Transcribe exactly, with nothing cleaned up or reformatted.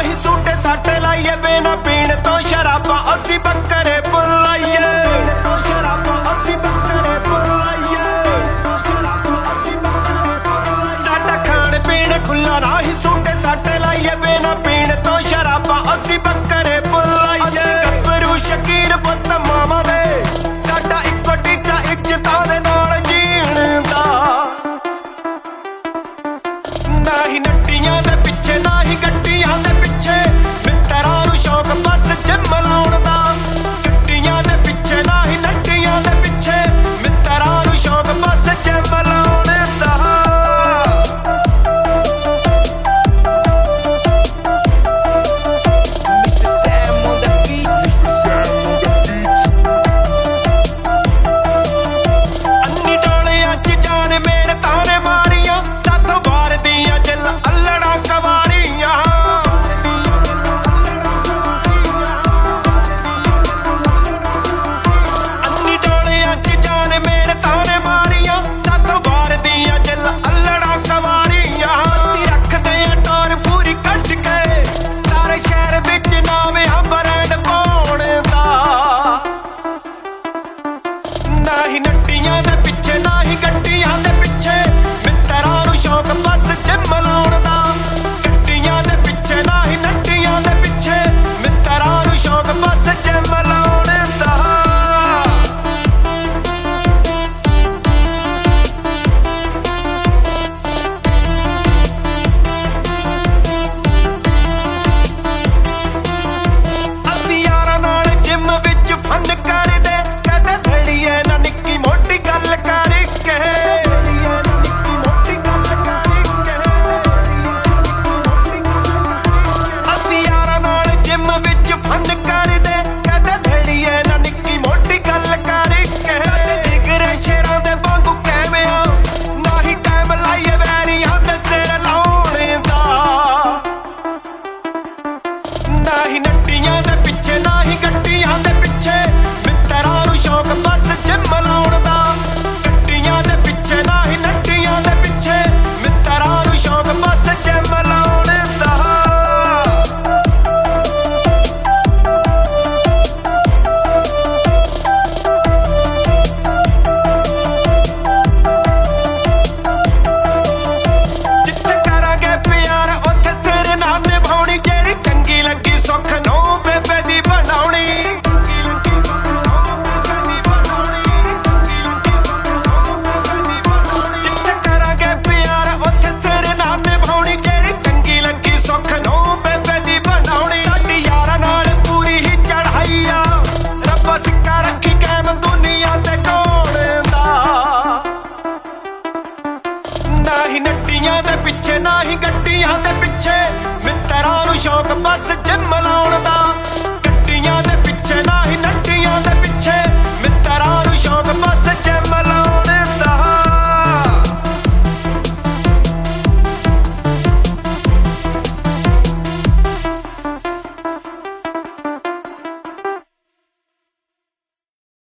ही सूटे साटे लाइए बिना पीने तो शराबा असी बकरे बुलाइए साडा खाने पीने खुला ना ही सूटे साटे लाइए बिना पीने तो शराबा असी बकरे बुलाइए गब्बरू शकीर पुत मामा दे साडा इको टीचा इज्जतां दे नाल जीण दा ना ही नट्टियां दे पिछे ना ही गड्डियां दे पिछे मित्तरां नूं शौक बस जिम लाउण दा गड्डियां दे पिछे ना ही नट्टियां दे पिछे मित्तरां नूं शौक बस जिम लाउण दा पिछे ना ही गड्डियां दे पिछे मित्तरां नूं शौक बस जिम लाउण दा गड्डियां दे पिछे ना ही नट्टियां दे पिछे मित्तरां नूं शौक बस जिम लाउण